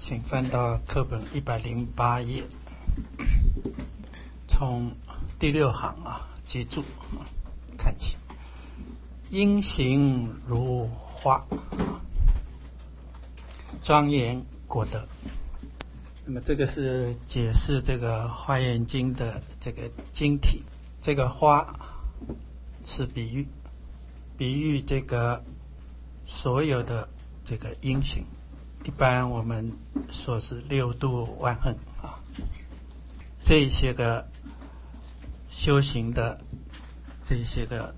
请翻到课本108页，从第6行记住看起。音形如花，庄严果德。那么这个是解释这个华严经的这个经体。这个花是比喻，比喻这个所有的这个音形，一般我们说是六度万行这些个修行的这些个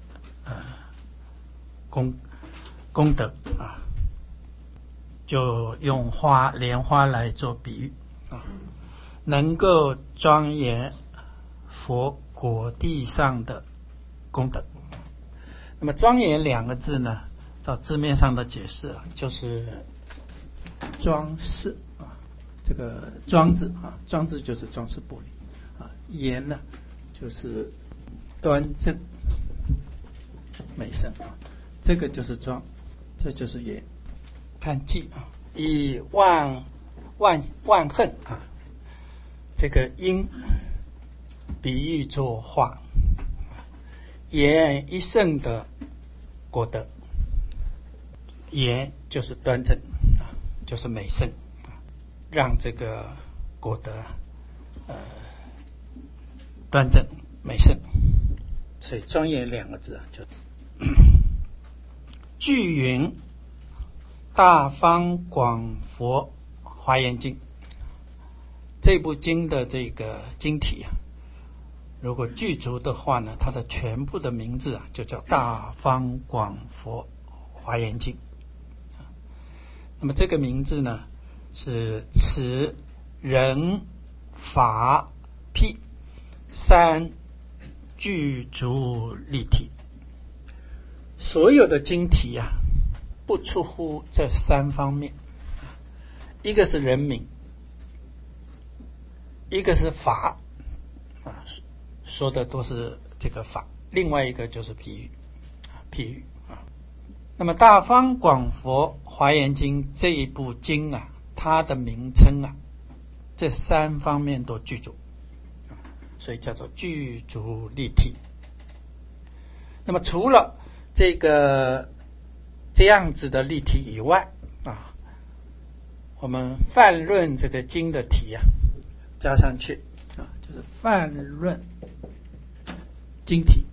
功德就用莲花来做比喻能够庄严佛果地上的功德。那么庄严两个字呢，照字面上的解释就是装饰这个装字装字就是装饰玻璃严呢就是端正美声这个就是庄，这就是严。看记以万恨这个音比喻作花，严一圣的果德。严就是端正就是美声让这个果德端正美声，所以庄严两个字就据云大方广佛华严经，这部经的这个经体如果具足的话呢，它的全部的名字就叫大方广佛华严经。那么这个名字呢是此人法辟三具足立体，所有的经体不出乎这三方面，一个是人名，一个是法说的都是这个法，另外一个就是譬喻那么大方广佛华严经这一部经它的名称这三方面都具足，所以叫做具足立体。那么除了这样子的立体以外我们泛论这个经的体加上去就是泛论经体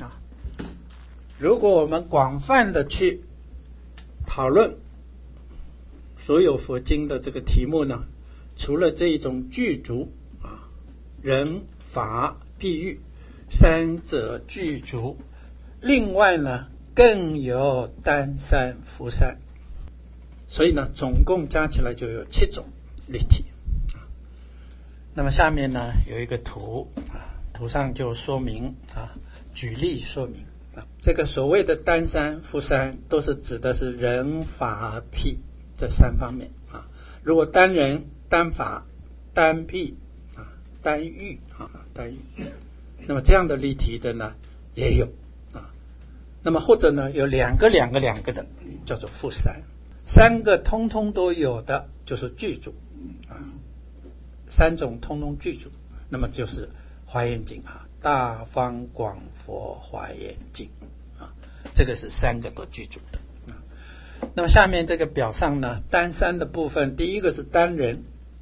如果我们广泛的去讨论所有佛经的这个题目呢，除了这一种具足人法譬喻三者具足，另外呢更有单三伏三，所以呢总共加起来就有7种立体那么下面呢有一个图图上就说明举例说明这个所谓的单三伏三都是指的是人法譬这三方面如果单人单法单譬单喻那么这样的立体的呢也有那么或者呢有两个的叫做伏三，三个通通都有的就是具足三种通通具足，那么就是华严经大方广佛华严经这个是三个都具足的那么下面这个表上呢单三的部分，第一个是单人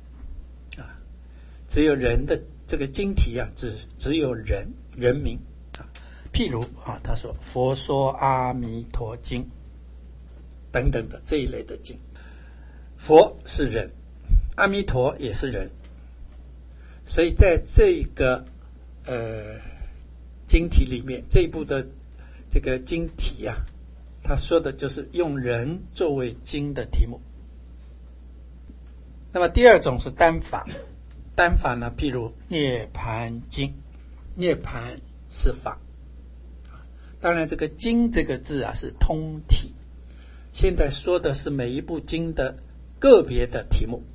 只有人的这个经体只有人名譬如他说佛说阿弥陀经等等的这一类的经，佛是人，阿弥陀也是人，所以在这个经体里面，这一部的这个经体他说的就是用人作为经的题目。那么第二种是单法，单法呢譬如涅盘经，涅盘是法，当然这个经这个字是通体，现在说的是每一部经的个别的题目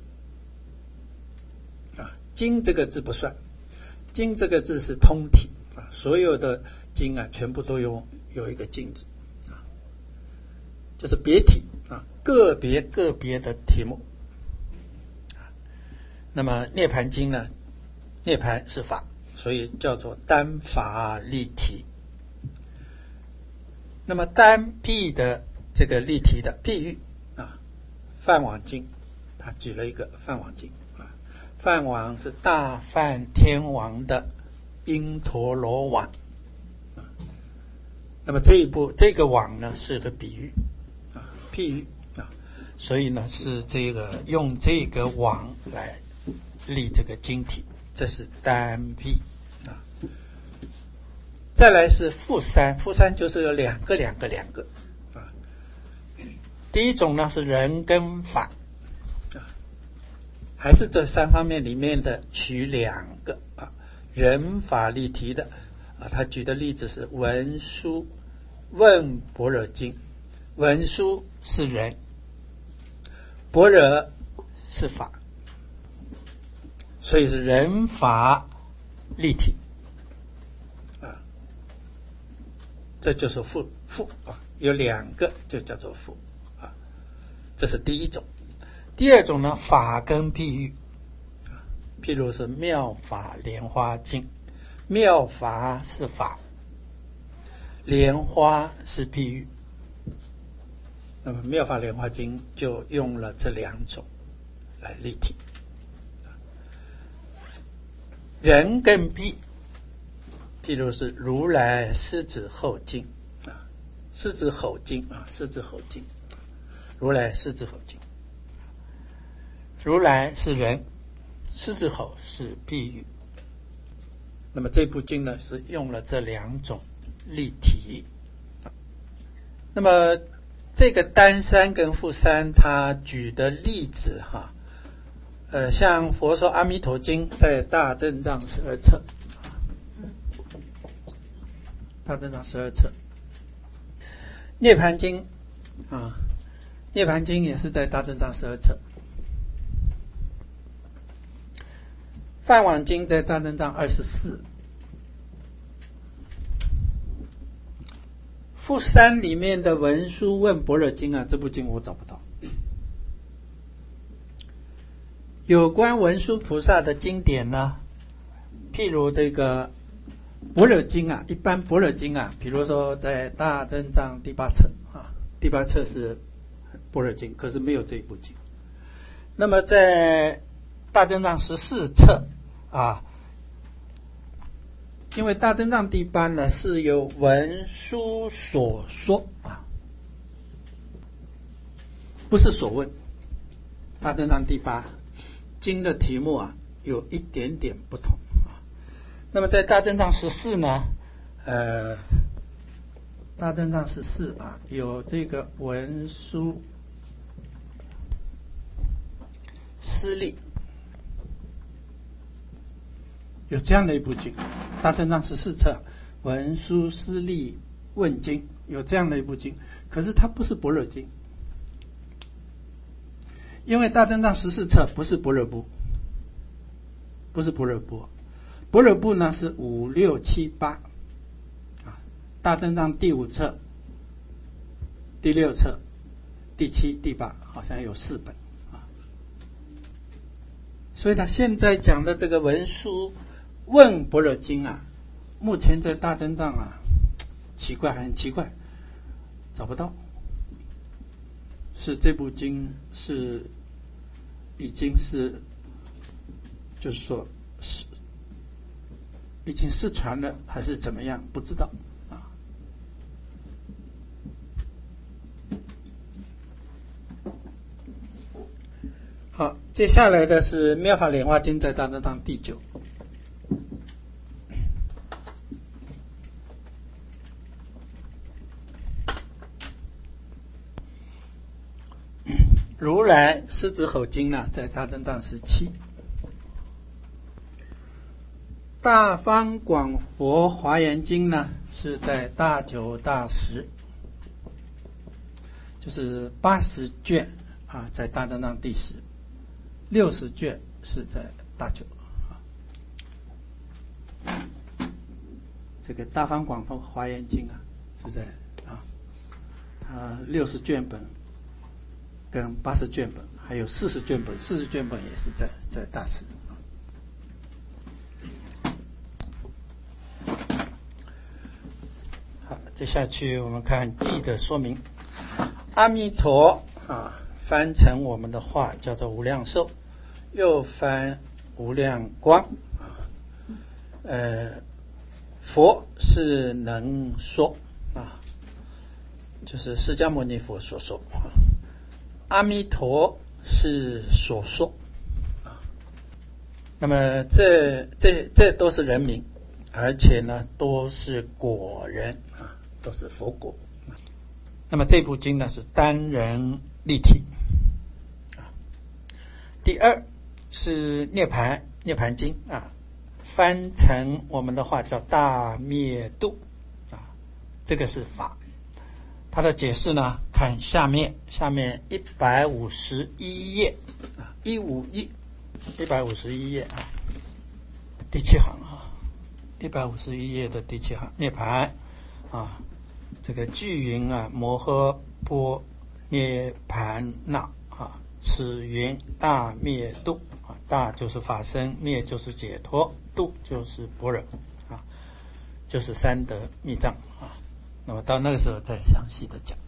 经这个字不算，经这个字是通体所有的经全部都有一个经字就是别体个别的题目那么涅盘经呢，涅盘是法，所以叫做单法立体。那么单谛的这个立体的譬喻啊，梵网经，他举了一个梵网经啊，梵网是大梵天王的因陀罗网啊。那么这个网呢是个比喻啊，譬喻啊，所以呢是这个用这个网来立这个经体，这是单谛啊。再来是复三，复三就是有两个啊。第一种呢是人跟法啊，还是这三方面里面的取两个啊，人法立体的啊。他举的例子是文殊问般若经，文殊是人，般若是法，所以是人法立体啊，这就是复啊，有两个就叫做复啊，这是第一种。第二种呢，法跟譬喻，譬如是妙法莲花经，妙法是法，莲花是譬喻。那么妙法莲花经就用了这两种来立体。人跟譬如是如来狮子吼经啊，狮子吼经啊，狮子吼经，如来狮子吼经，如来是人，狮子吼是譬喻。那么这部经呢是用了这两种立体。那么这个单三跟复三他举的例子哈，像佛说阿弥陀经在大正藏12册，大正藏12册，涅盘经啊，涅盘经也是在大正藏12册，梵网经在大正藏24。复三里面的文殊问般若经啊，这部经我找不到。有关文殊菩萨的经典呢，譬如这个般若经啊，一般般若经啊，比如说在大正藏第8册啊，第8册是般若经，可是没有这一部经。那么在大正藏14册啊，因为大正藏第8呢是由文殊所说啊，不是所问。大正藏第8经的题目啊有一点点不同啊。那么在大正藏14呢，大正藏14啊有这个文殊师利，有这样的一部经，大正藏14册文殊师利问经，有这样的一部经，可是它不是般若经，因为大正藏14册不是般若部，不是般若部，般若部呢是5、6、7、8啊，大正藏第5册、第6册、第7、第8好像有4本啊，所以他现在讲的这个文殊问般若经啊，目前在大正藏啊，奇怪，很奇怪，找不到。是这部经是已经是，就是说是已经失传了，还是怎么样？不知道啊。好，接下来的是妙法莲花经在大正藏第9。如来狮子吼经呢，在大正藏17。大方广佛华严经呢，是在大9、大10，就是80卷啊，在大正藏第10，60卷是在大9啊。这个大方广佛华严经啊，是在啊，60卷本。 跟80卷本，还有40卷本，40卷本也是在大慈。好，接下去我们看记的说明。阿弥陀翻成我们的话叫做无量寿，又翻无量光。佛是能说就是释迦牟尼佛所说，阿弥陀是所说。那么这都是人名，而且呢都是果人都是佛果。那么这部经呢是单人立体。第二是涅盘经翻成我们的话叫大灭度这个是法。它的解释呢，看下面151页151页第7行151页的第7行，涅盘这个句云摩诃般涅盘那此云大灭度大就是法身，灭就是解脱，度就是般若就是三德密藏那么到那个时候再详细的讲。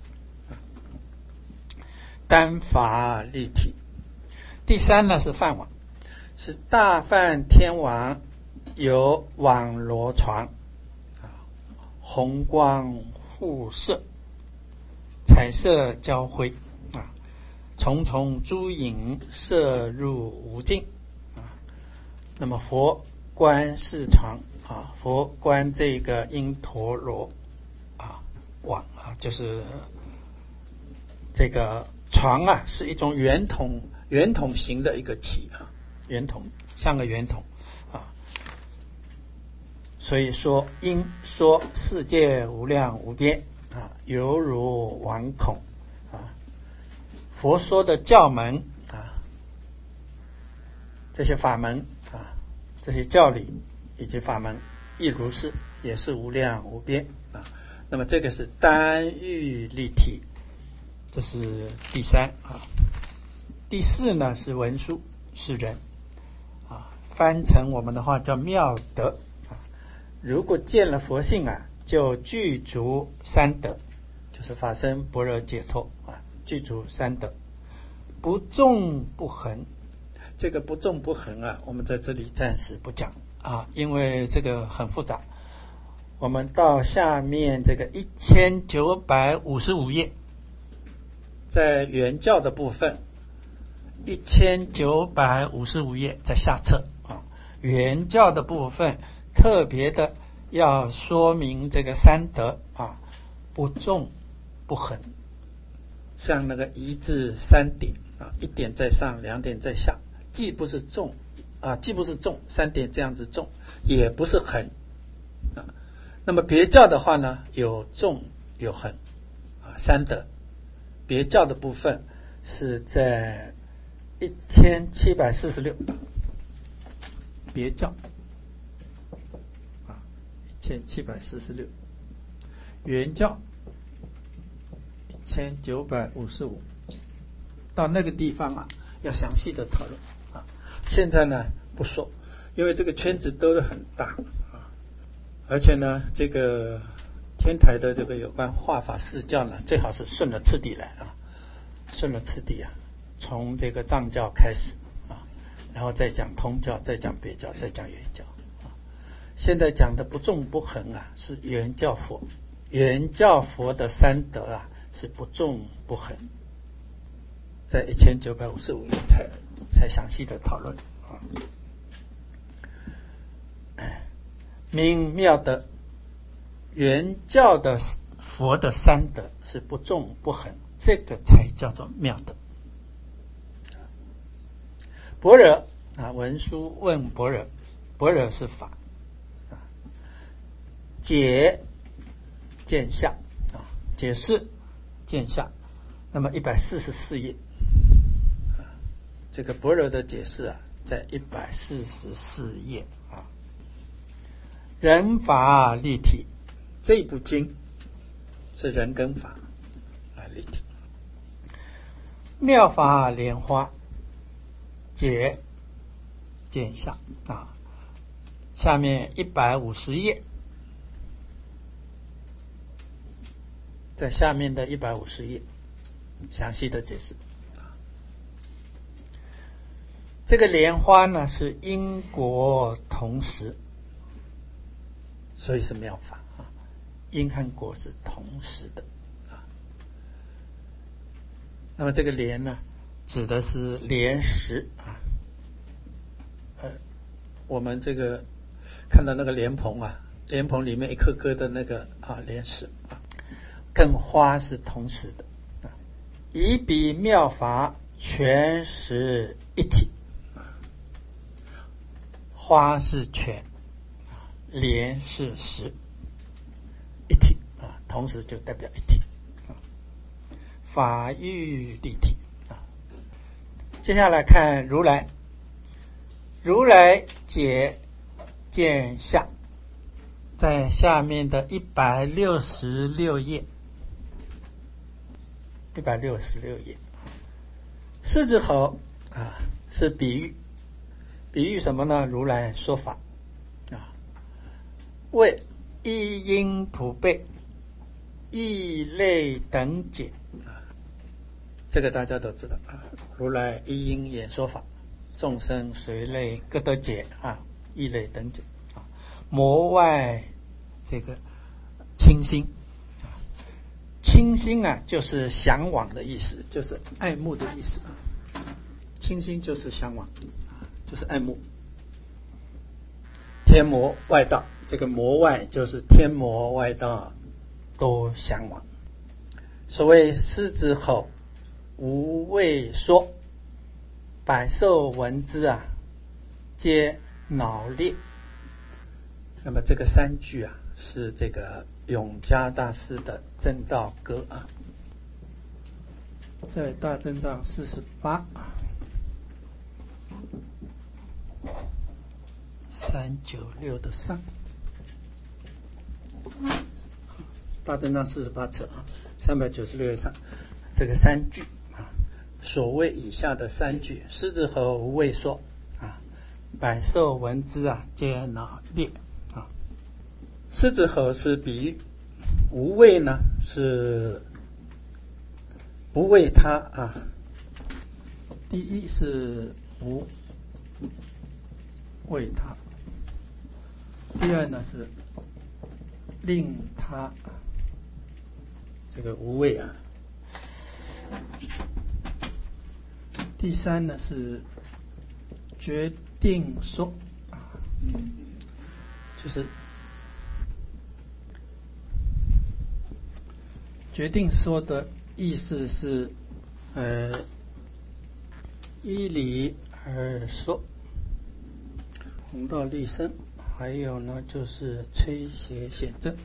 单法立体。第三呢是梵网，是大梵天王有网罗床红光互射，彩色交辉重重诸影射入无尽那么佛观是床佛观这个因陀罗网就是这个床是一种圆筒形的一个体圆筒，像个圆筒所以说因说世界无量无边犹如网孔佛说的教门这些法门这些教理以及法门亦如是，也是无量无边那么这个是单欲立体，这是第三第四呢是文殊，是人翻成我们的话叫妙德如果见了佛性就具足三德，就是法身般若解脱具足三德，不纵不横。这个不纵不横我们在这里暂时不讲因为这个很复杂。我们到下面这个1955页，在原教的部分1955页在下册原教的部分特别的要说明这个三德不纵不横，像那个一至三点一点在上，两点在下，既不是纵三点这样子纵，也不是横那么别教的话呢，有纵有横三德。别教的部分是在1746，别教1746，原教1955，到那个地方要详细的讨论现在呢不说，因为这个圈子都很大而且呢这个天台的这个有关化法释教呢，最好是顺着次第来顺着次第从这个藏教开始然后再讲通教，再讲别教，再讲原教现在讲的不纵不横是原教佛，原教佛的三德是不纵不横，在1955年才详细的讨论名妙德。原教的佛的三德是不纵不横，这个才叫做妙德。般若文殊问般若，般若是法解见相解释见相。那么144页这个般若的解释在144页人法立体。这部经是人跟法立体。 妙法莲花解见相啊，下面150页，在下面的150页详细的解释。这个莲花呢是因果同时，所以是妙法啊，因和果是同时的啊。那么这个莲呢，指的是莲石啊。我们这个看到那个莲蓬啊，莲蓬里面一颗颗的那个莲石啊，跟花是同时的啊。以彼妙法全实一体。花是全，莲是实，一体啊，同时就代表一体啊。法欲立体啊。接下来看如来，如来解见相，在下面的166页，166页。狮子吼啊，是比喻。比喻什么呢？如来说法啊，为一因普被，异类等解啊，这个大家都知道啊。如来一因演说法，众生随类各得解啊，异类等解啊。魔外这个清心啊，清心啊就是向往的意思，就是爱慕的意思啊。清心就是向往。就是爱慕。天魔外道，这个魔外就是天魔外道都向往。所谓狮子吼无畏说，百兽闻之啊，皆脑裂。那么这个3句啊，是这个永嘉大师的正道歌啊，在大正藏48。396的上，大正藏48册啊，396页上，这个3句啊，所谓以下的3句：狮子吼无畏说啊，百兽闻之啊，皆脑裂啊。狮子吼是比喻，无畏呢是不为他啊。第一是不为他。第二呢是令他，这个无畏啊。第三呢是决定说，就是决定说的意思是依理而说，弘道立身。还有呢就是吹邪显正，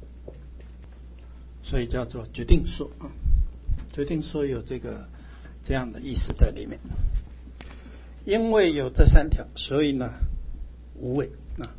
所以叫做决定说啊。决定说有这样的意思在里面。因为有这3条，所以呢无畏啊。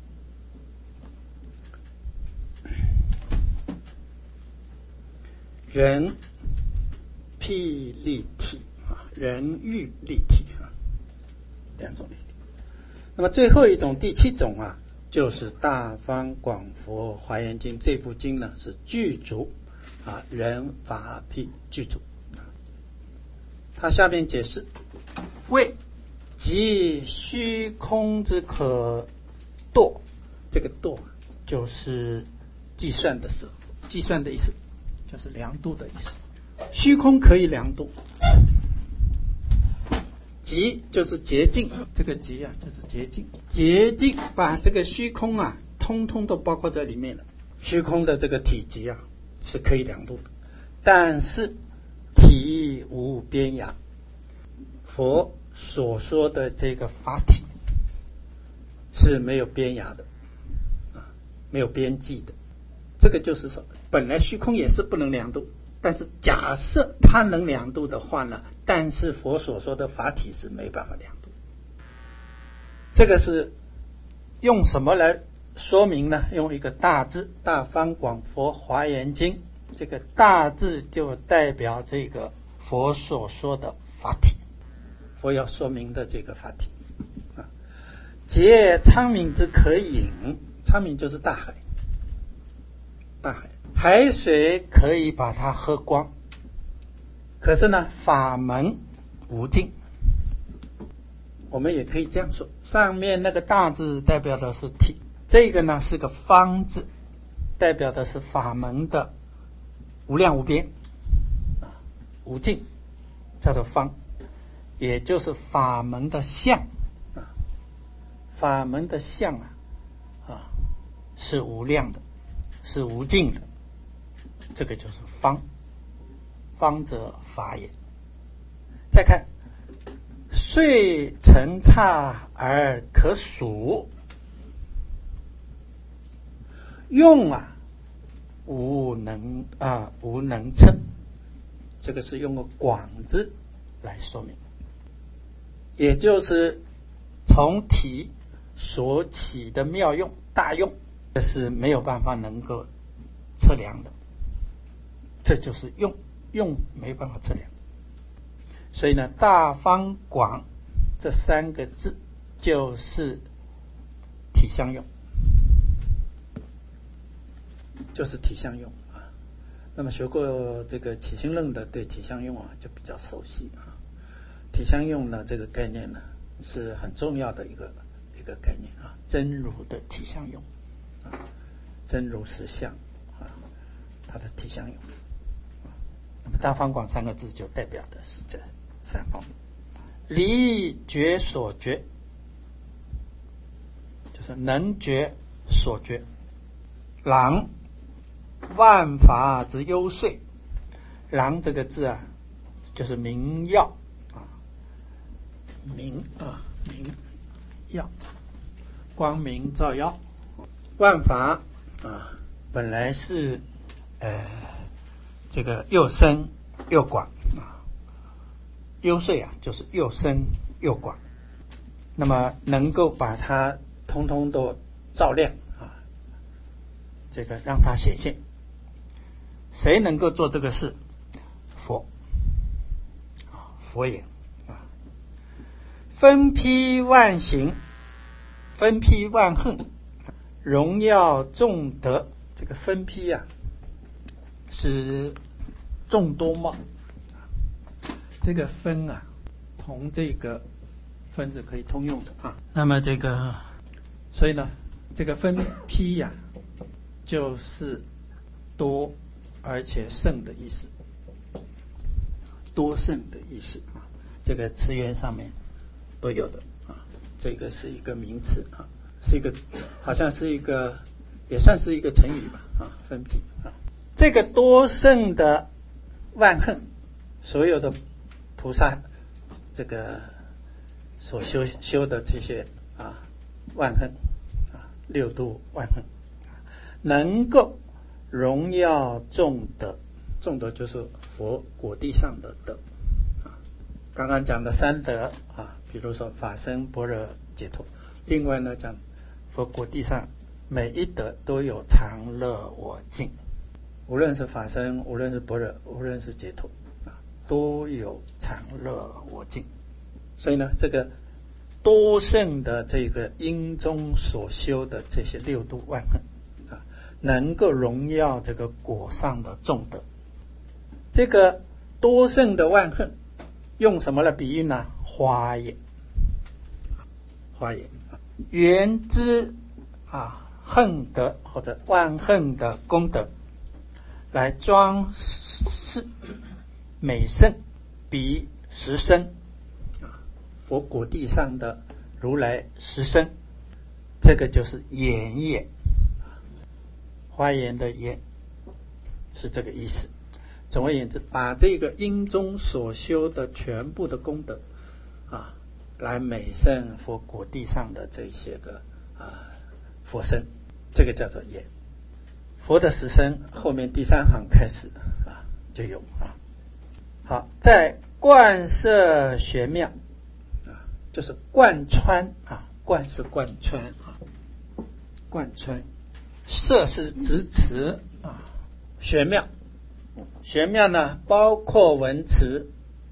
人辟立体啊，人欲立体啊，2种立体。那么最后一种第7种啊，就是《大方广佛华严经》这部经呢是具足啊，人法辟具足。它下面解释：为即虚空之可度，这个度就是计算的时候，计算的意思就是量度的意思。虚空可以量度。极就是洁净，这个极啊就是洁净，洁净把这个虚空啊通通都包括在里面了。虚空的这个体积啊是可以量度的，但是体无边涯。佛所说的这个法体是没有边涯的啊，没有边际的。这个就是说，本来虚空也是不能量度，但是假设它能量度的话呢，但是佛所说的法体是没办法量度。这个是用什么来说明呢？用一个大字，大方广佛华严经，这个大字就代表这个佛所说的法体，佛要说明的这个法体啊。皆昌明之可饮，昌明就是大海，大海海水可以把它喝光，可是呢，法门无尽。我们也可以这样说，上面那个大字代表的是体，这个呢是个方字，代表的是法门的无量无边无尽，叫做方，也就是法门的相法门的相是无量的，是无尽的，这个就是方，方则法也。再看遂成刹而可数，用无能称，这个是用个广字来说明，也就是从体所起的妙用大用，这是没有办法能够测量的，这就是用没办法测量。所以呢，大方广这三个字就是体相用，就是体相用那么学过这个起心论的，对体相用就比较熟悉体相用呢，这个概念呢是很重要的一个概念真如的体相用真如实相它的体相用。那么大方广三个字就代表的是这三方面。离觉所觉，就是能觉所觉。朗，万法之幽邃。朗这个字就是明耀明耀，光明照耀。万法本来是这个又深又广幽邃就是又深又广，那么能够把它通通都照亮这个让它显现。谁能够做这个事？佛也分批万行，分批万行，荣耀众德。这个分批是众多嘛，这个分同这个分字可以通用的那么这个，所以呢，这个分批就是多而且胜的意思，多胜的意思这个词源上面都有的这个是一个名词是一个好像是一个也算是一个成语吧分批这个多胜的万行，所有的菩萨这个所修的这些万行六度万行，能够荣耀众德。众德就是佛果地上的德刚刚讲的三德比如说法身般若解脱。另外呢，讲佛果地上每一德都有常乐我净，无论是法身，无论是般若，无论是解脱都有常乐我净。所以呢，这个多胜的这个因中所修的这些六度万行能够荣耀这个果上的众德。这个多胜的万行用什么来比喻呢？花也，花也原之行德或者万行的功德，来装饰美胜比实身佛果地上的如来实身，这个就是言也。花言的言是这个意思。总而言之，把这个因中所修的全部的功德来美胜佛果地上的这些个佛身，这个叫做言。佛的实身后面第三行开始就有好，在贯摄玄妙就是贯穿贯是贯穿贯穿，摄是执持玄妙。玄妙呢，包括文词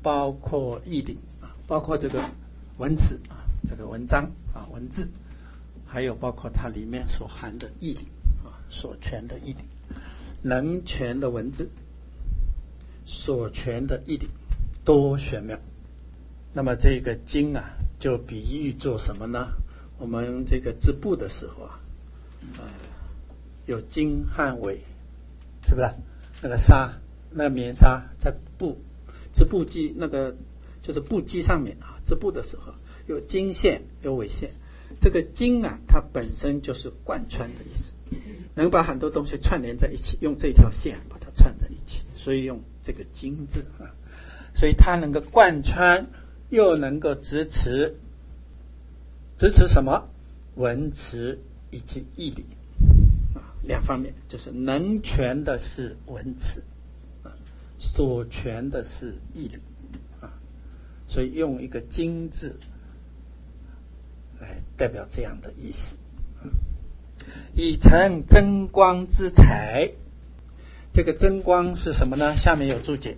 包括义理啊，包括这个文词啊，这个文章啊，文字，还有包括它里面所含的义理啊，所全的义理，能全的文字，所全的义理，多玄妙。那么这个经啊，就比喻做什么呢？我们这个织布的时候啊，有经和纬，是不是？那个纱，那个棉纱在织布机那个就是布机上面啊，织布的时候有经线有纬线。这个经啊，它本身就是贯穿的意思，能把很多东西串联在一起，用这条线把它串在一起，所以用这个经字啊，所以它能够贯穿，又能够支持什么？文词以及义理啊，两方面，就是能全的是文词啊，所全的是义理啊，所以用一个经字来代表这样的意思。以成真光之材，这个真光是什么呢？下面有注解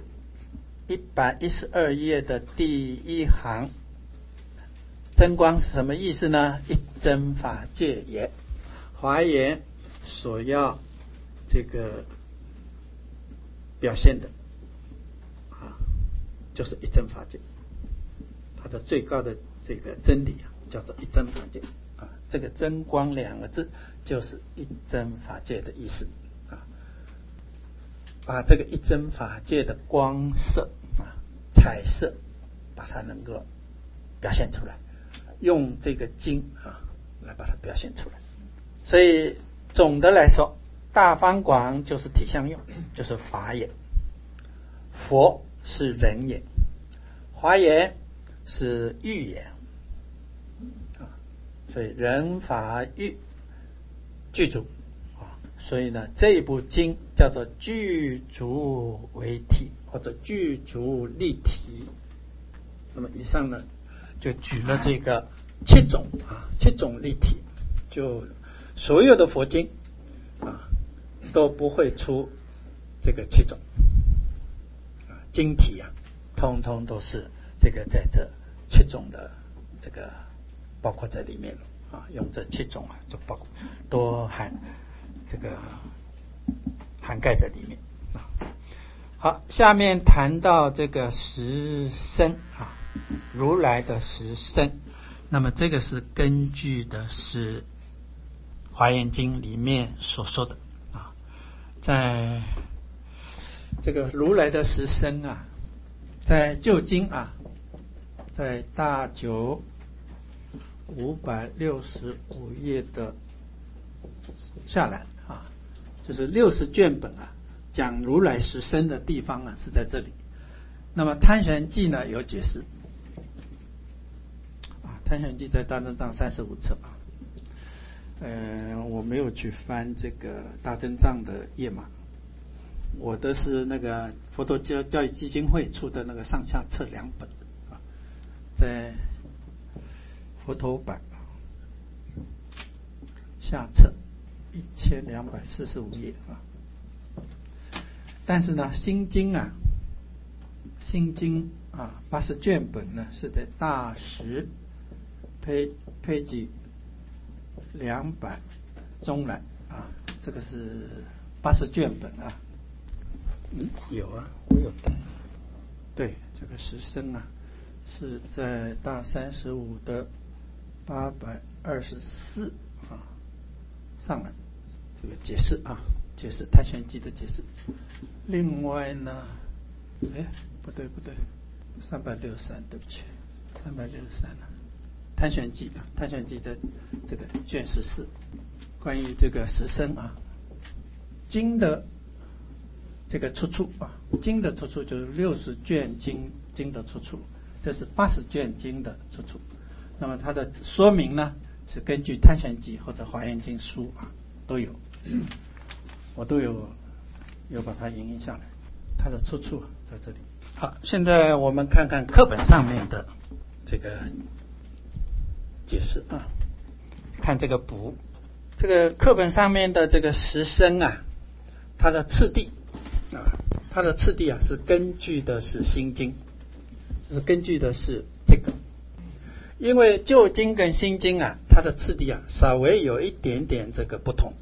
，112页的第一行。真光是什么意思呢？一真法界也。华严所要这个表现的啊，就是一真法界，它的最高的这个真理啊，叫做一真法界啊。这个真光两个字就是一真法界的意思啊。把这个一真法界的光色啊、彩色，把它能够表现出来。用这个经啊来把它表现出来。所以总的来说，大方广就是体相用，就是法眼；佛是人眼，华严是喻眼啊。所以人法喻具足啊。所以呢，这一部经叫做具足为体，或者具足立体。那么以上呢，就举了这个7种立体，就所有的佛经啊都不会出这个7种经体啊，通通都是这个在这7种的这个包括在里面啊，用这7种啊就包括都这个涵盖在里面啊。好，下面谈到这个实身啊。如来的实身，那么这个是根据的是华严经里面所说的啊，在这个如来的实身啊，在旧经啊，在大九565页的下来啊，就是60卷本啊，讲如来实身的地方啊是在这里。那么贪玄记呢有解释。贪玄记在大正藏35册啊，我没有去翻这个大正藏的页码，我的是那个佛陀教育基金会出的那个上下册2本啊，在佛陀版下册1245页啊。但是呢，心经啊80卷本呢是在大十page 200中来啊，这个是80卷本啊。有啊，我有带。对，这个实身啊是在大35的824啊上来这个解释啊，解释太玄记的解释。另外呢，不对，363，对不起，363了。贪玄记的这个卷14，关于这个实身啊，经的这个出处啊，经的出处就是60卷经的出处，这是80卷经的出处。那么它的说明呢，是根据贪玄记或者华严经书啊都有，我都有把它引下来，它的出处在这里。好，现在我们看看课本上面的这个解释啊，看这个补，这个课本上面的这个实身啊，它的次第啊是根据的是心经根据的是这个。因为旧经跟新经啊，它的次第啊稍微有一点点这个不同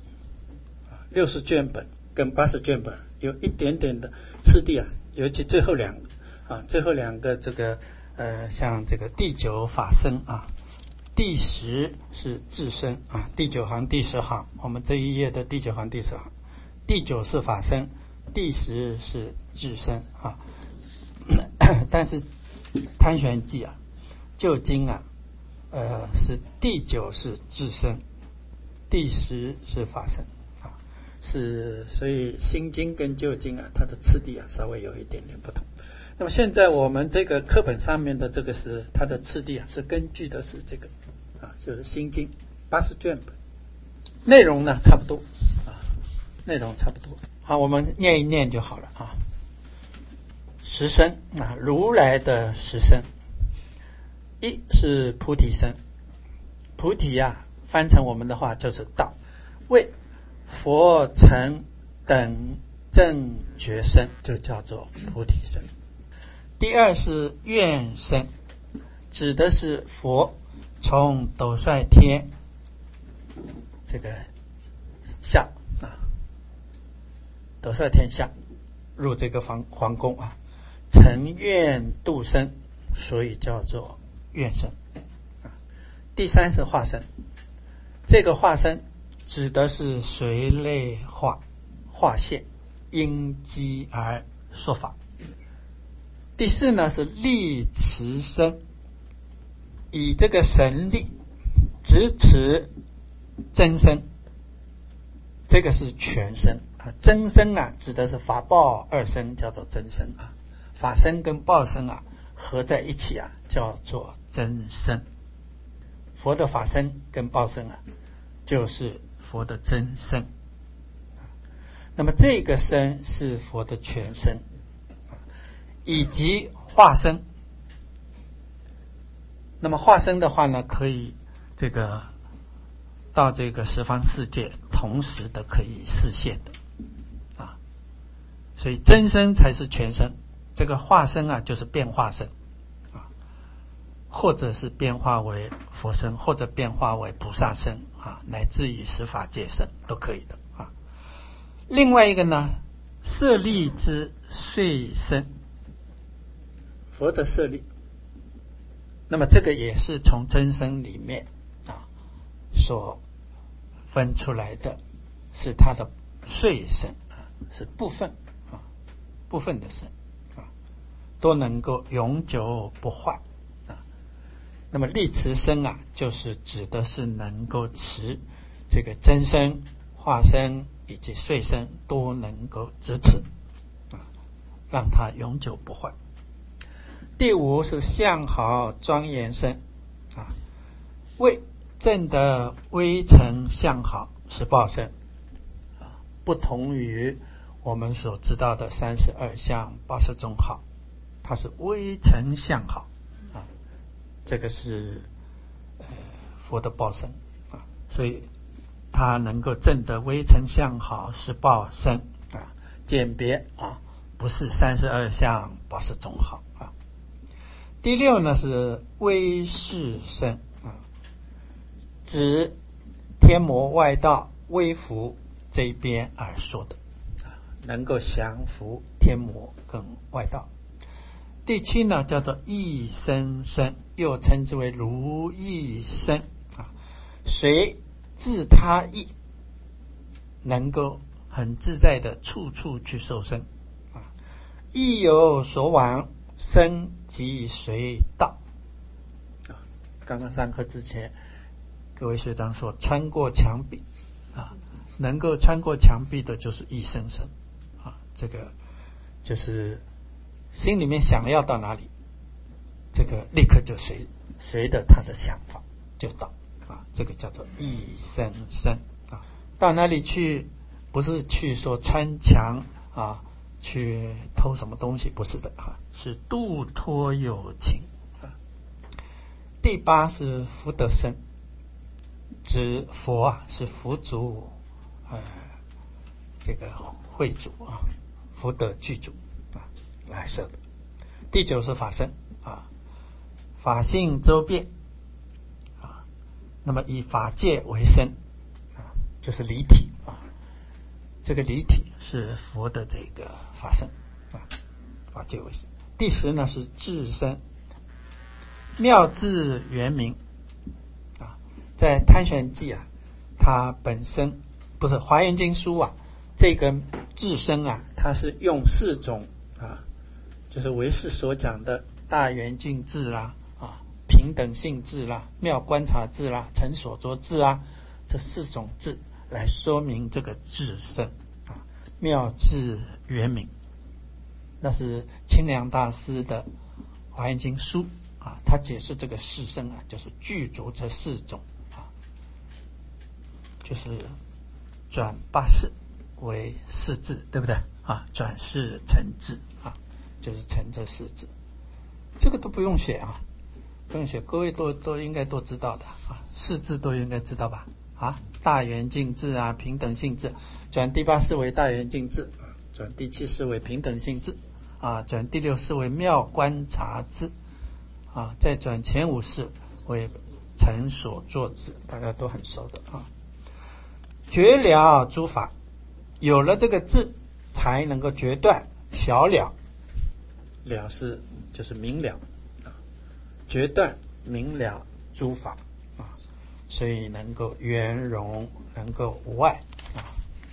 ，60卷本跟80卷本有一点点的次第啊，尤其最后两个这个像这个第9法身啊，第10是自身啊，第9行第10行，我们这一页的第9行第10行，第9是法身，第10是自身啊。但是贪玄记啊，旧经啊，是第9是自身，第10是法身啊，所以新经跟旧经啊，它的次第啊稍微有一点点不同。那么现在我们这个课本上面的这个是它的次第啊，是根据的是这个啊，就是新经80卷本，内容呢差不多啊，内容差不多。好，我们念一念就好了啊。十身啊，如来的十身，一是菩提身，菩提啊，翻成我们的话就是道，为佛成等正觉身，就叫做菩提身。第二是愿身，指的是佛从斗率天这个下啊，斗率天下入这个皇宫啊，成愿度生，所以叫做愿身。第三是化身，这个化身指的是随类化现，因机而说法。第四呢是力持身，以这个神力直持真身，这个是全身啊。真身啊指的是法报二身，叫做真身啊。法身跟报身啊合在一起啊，叫做真身。佛的法身跟报身啊，就是佛的真身。那么这个身是佛的全身，以及化身。那么化身的话呢，可以这个到这个十方世界同时的可以示现的啊，所以真身才是全身。这个化身啊，就是变化身啊，或者是变化为佛身，或者变化为菩萨身啊，乃至于十法界身都可以的啊。另外一个呢，舍利之遂身，佛的舍利，那么这个也是从真身里面啊所分出来的，是他的遂身啊，是部分的身。都能够永久不坏啊。那么力持身啊，就是指的是能够持这个真身、化身以及遂身都能够支持啊，让它永久不坏。第五是相好庄严身啊，为证得微尘相好是报身啊，不同于我们所知道的32相80种好。它是微尘相好啊，这个是佛的报身啊，所以它能够证得微尘相好是报身啊，简别啊，不是32相80种好啊。第六呢是微视身啊，指天魔外道微服这一边而说的啊，能够降服天魔跟外道。第七呢叫做意身身，又称之为如意身啊，随自他意，能够很自在的处处去受身啊，意有所往，身即随到啊。刚刚上课之前，各位学长说穿过墙壁啊，能够穿过墙壁的就是意身身啊，这个就是心里面想要到哪里，这个立刻就随着他的想法就到啊，这个叫做意身身啊。到哪里去，不是去说穿墙啊，去偷什么东西，不是的啊，是度脱有情啊。第八是福德身，指佛啊是佛祖这个会主啊，福德具足啊来设的。 第九是法身啊，法性周遍啊，那么以法界为身啊，就是离体啊，这个离体是佛的这个法身啊，法界为身。第十呢是智身，妙智圆明啊，在贪玄记啊，它本身不是华严经书啊，这个智身啊，它是用四种啊，就是唯识所讲的大圆镜智啦啊，平等性智啦，妙观察智啦，成所作智啊，这四种智来说明这个智身啊，妙智圆明。那是清凉大师的华严经书啊，他解释这个四身啊，就是具足这四种啊，就是转八识为四智，对不对啊？转识成智啊，就是成这四智，这个都不用写啊，不用写，各位都应该都知道的啊，四智都应该知道吧？啊，大圆镜智啊，平等性智，转第八识为大圆镜智，转第七识为平等性智啊，转第六识为妙观察智啊，再转前五识为成所作智，大家都很熟的啊。绝了诸法，有了这个智，才能够决断晓了，了是就是明了啊，决断明了诸法啊，所以能够圆融，能够无碍啊。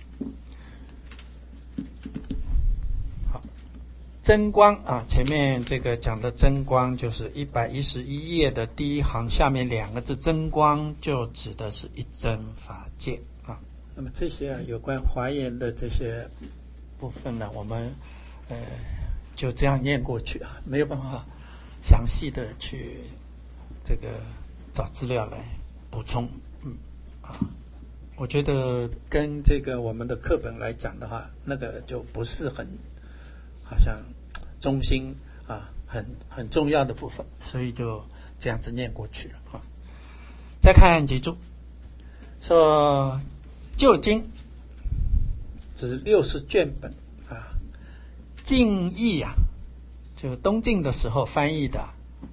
真光啊，前面这个讲的真光就是111页的第一行下面两个字，真光就指的是一真法界啊。那么这些有关华严的这些部分呢，我们就这样念过去啊，没有办法详细的去这个找资料来补充。我觉得跟这个我们的课本来讲的话，那个就不是很好像中心啊，很重要的部分，所以就这样子念过去了啊。再看几注，说旧经指60卷本啊，晋译啊，就东晋的时候翻译的，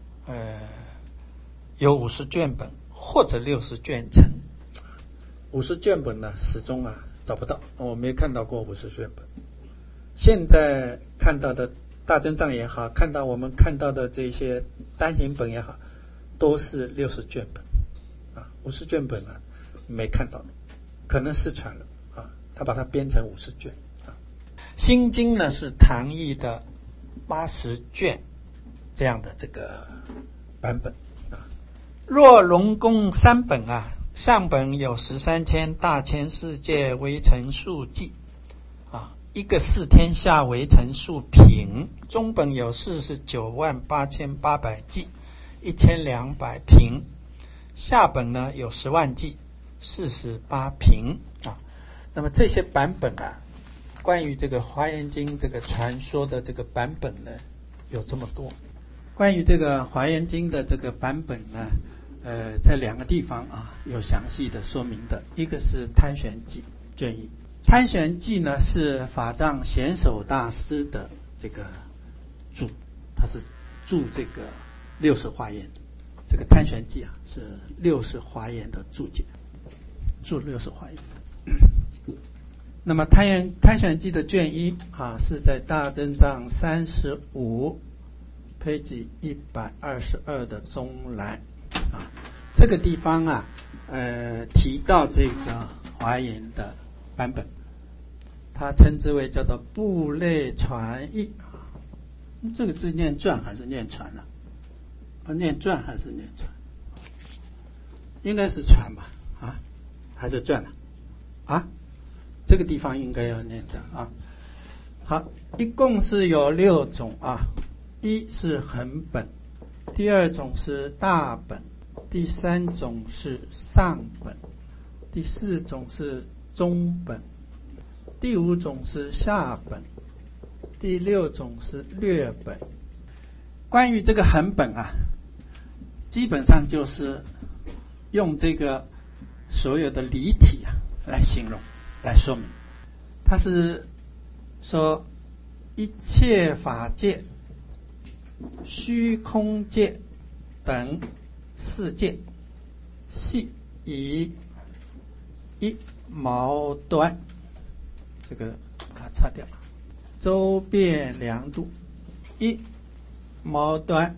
有50卷本或者60卷成。50卷本呢，始终啊找不到，我没看到过50卷本。现在看到的大增藏也好，我们看到的这些单行本也好，都是60卷本啊，50卷本啊没看到，可能失传了啊，他把它编成50卷啊。心经呢是唐译的80卷这样的这个版本啊。若龙宫3本啊，上本有13千大千世界为成数记啊，一个四天下为成数品，中本有498800记，1200品，下本呢有10万记，48品啊。那么这些版本啊，关于这个华严经这个传说的这个版本呢，有这么多。关于这个华严经的这个版本呢，在2个地方啊有详细的说明的，一个是贪玄记卷1。贪玄记呢是法藏显首大师的这个注，他是注这个60华严，这个贪玄记啊是60华严的注解，注60华严。那么贪玄记的卷1啊是在大增藏35 page 122的中栏啊，这个地方啊提到这个华严的版本，它称之为叫做部类传译啊，这个字念传还是念传呢？念传还是念传？应该是传吧？啊，还是传啊？这个地方应该要念传啊。好，一共是有6种啊，一是横本，第2种是大本，第3种是上本，第4种是中本，第5种是下本，第6种是略本。关于这个横本啊，基本上就是用这个所有的离体啊来形容来说明，它是说一切法界虚空界等四界，系以一毛端，这个把它擦掉，周遍量度一毛端，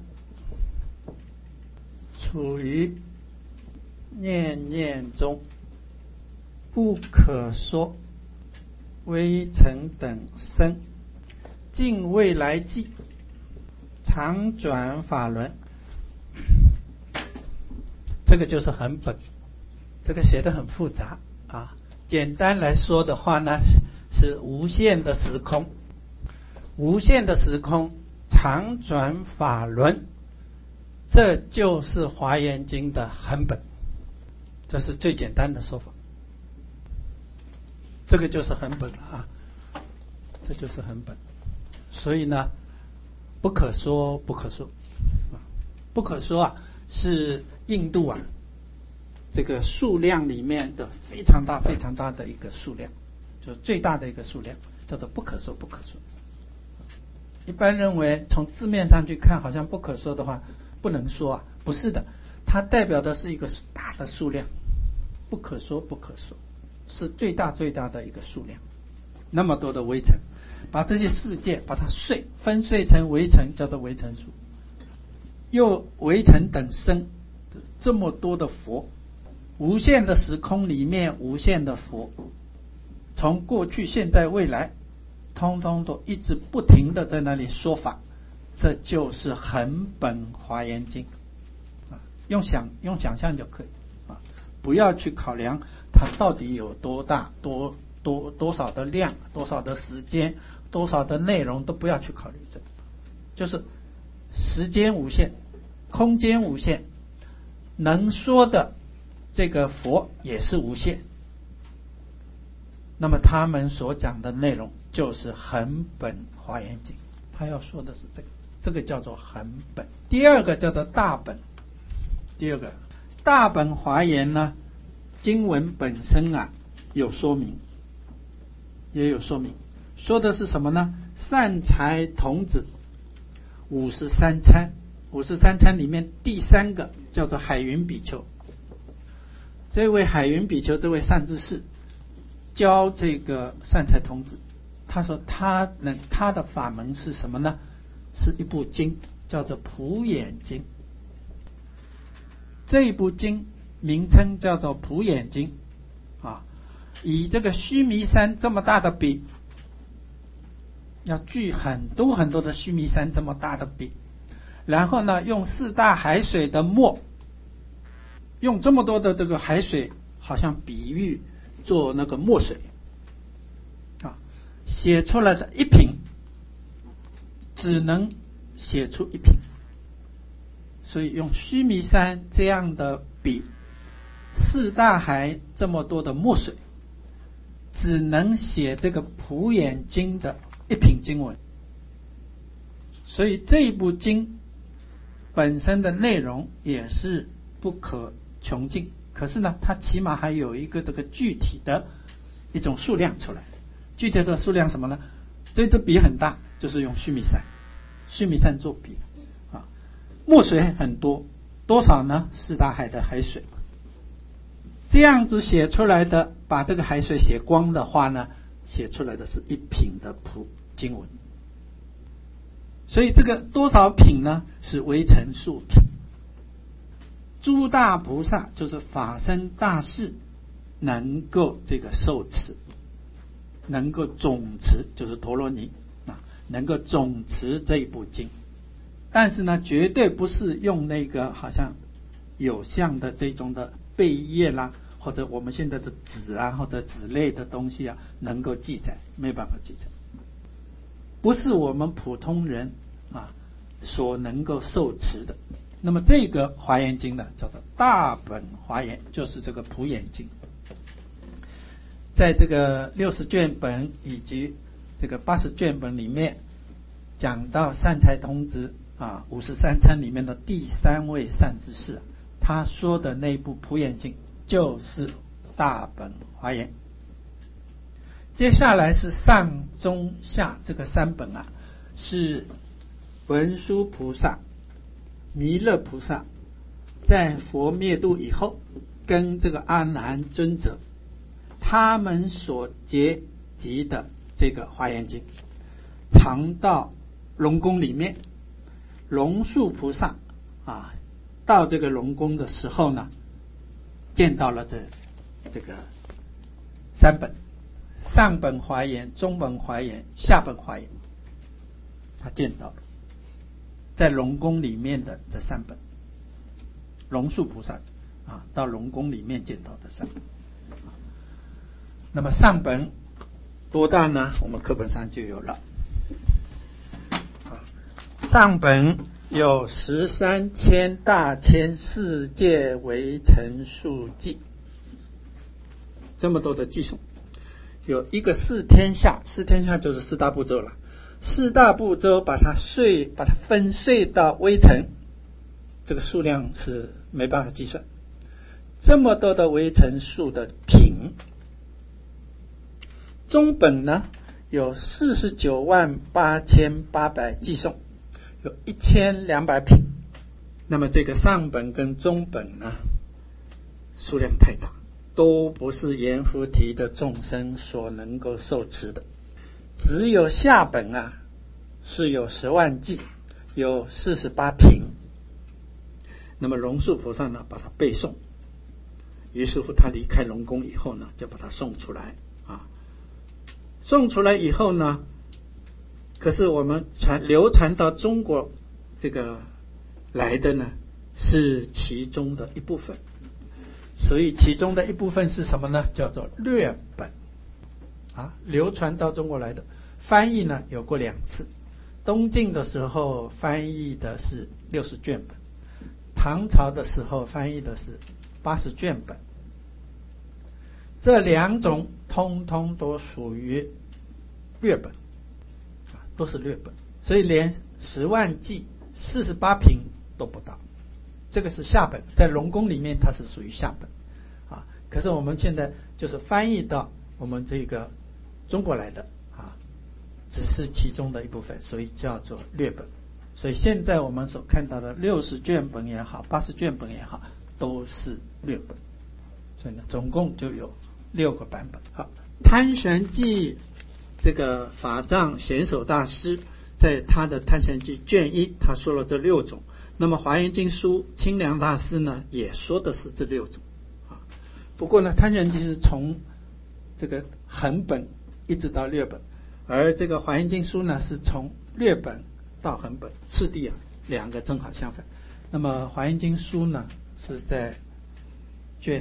处于念念中，不可说微尘等生，尽未来际，常转法轮。这个就是很本，这个写得很复杂啊。简单来说的话呢，是无限的时空，无限的时空常转法轮，这就是华严经的很本，这是最简单的说法。这个就是很本了啊，这就是很本。所以呢，不可说，不可说，不可说啊，是印度啊这个数量里面的非常大非常大的一个数量，就是最大的一个数量，叫做不可说，不可说。一般认为从字面上去看，好像不可说的话不能说啊，不是的，它代表的是一个大的数量，不可说，不可说，是最大最大的一个数量。那么多的微尘，把这些世界把它分碎成微尘，叫做微尘数。又微尘等生，这么多的佛，无限的时空里面无限的佛，从过去现在未来通通都一直不停的在那里说法，这就是很本华严经啊，用想象就可以啊，不要去考量它到底有多大多少的量，多少的时间，多少的内容，都不要去考虑，这就是时间无限，空间无限，能说的这个佛也是无限。那么他们所讲的内容就是很本华严经，他要说的是这个叫做很本。第二个叫做大本，第二个大本华严呢，经文本身啊有说明，也有说明，说的是什么呢？善财童子53参，53参里面第三个叫做海云比丘。这位海云比丘，这位善知识教这个善财童子，他说他的法门是什么呢？是一部经，叫做普眼经。这一部经名称叫做普眼经啊，以这个须弥山这么大的笔，要聚很多很多的须弥山这么大的笔，然后呢用四大海水的墨，用这么多的这个海水好像比喻做那个墨水啊，写出来的一品只能写出一品，所以用须弥山这样的笔，四大海这么多的墨水，只能写这个普眼经的一品经文。所以这一部经本身的内容也是不可穷尽，可是呢它起码还有一个这个具体的一种数量出来。具体的数量什么呢？这支笔很大，就是用须弥山做笔啊，墨水很多，多少呢？四大海的海水，这样子写出来的，把这个海水写光的话呢，写出来的是一品的普经文。所以这个多少品呢？是微尘数品。诸大菩萨就是法身大士，能够这个受持，能够总持，就是陀罗尼啊，能够总持这一部经。但是呢，绝对不是用那个好像有像的这种的贝叶啦，或者我们现在的纸啊，或者纸类的东西啊，能够记载，没办法记载，不是我们普通人啊所能够受持的。那么这个华严经呢，叫做大本华严，就是这个普眼经。在这个60卷本以及这个80卷本里面，讲到善财童子啊53参里面的第三位善知识，他说的那部普眼经就是大本华严。接下来是上中下这个三本啊，是文殊菩萨、弥勒菩萨在佛灭度以后，跟这个阿难尊者他们所结集的这个华严经藏到龙宫里面。龙树菩萨到这个龙宫的时候呢，见到了这个三本，上本华严、中本华严、下本华严，他见到了在龙宫里面的这三本，龙树菩萨到龙宫里面见到的三本。那么上本多大呢？我们课本上就有了。上本有13千大千世界为成数计，这么多的计数。有一个四天下，四天下就是四大部洲了。四大部洲把它分碎到微尘，这个数量是没办法计算。这么多的微尘数的品，中本呢有498800计数，有1200品。那么这个上本跟中本呢，数量太大，都不是阎浮提的众生所能够受持的。只有下本是有10万计，有48品。那么龙树菩萨呢，把它背诵。于是乎他离开龙宫以后呢，就把它送出来送出来以后呢，可是我们流传到中国这个来的呢，是其中的一部分。所以其中的一部分是什么呢？叫做略本流传到中国来的。翻译呢有过2次，东晋的时候翻译的是60卷本，唐朝的时候翻译的是80卷本。这2种通通都属于略本都是略本，所以连10万计48品都不到。这个是下本，在龙宫里面它是属于下本可是我们现在就是翻译到我们这个中国来的只是其中的一部分，所以叫做略本。所以现在我们所看到的60卷本也好，80卷本也好，都是略本。所以呢，总共就有6个版本。好，贪玄记这个法藏显首大师在他的贪玄记卷1，他说了这6种。那么华严经书清凉大师呢，也说的是这6种不过呢，贪玄记是从这个横本一直到略本，而这个华严经书呢，是从略本到横本，次第2个正好相反。那么华严经书呢，是在卷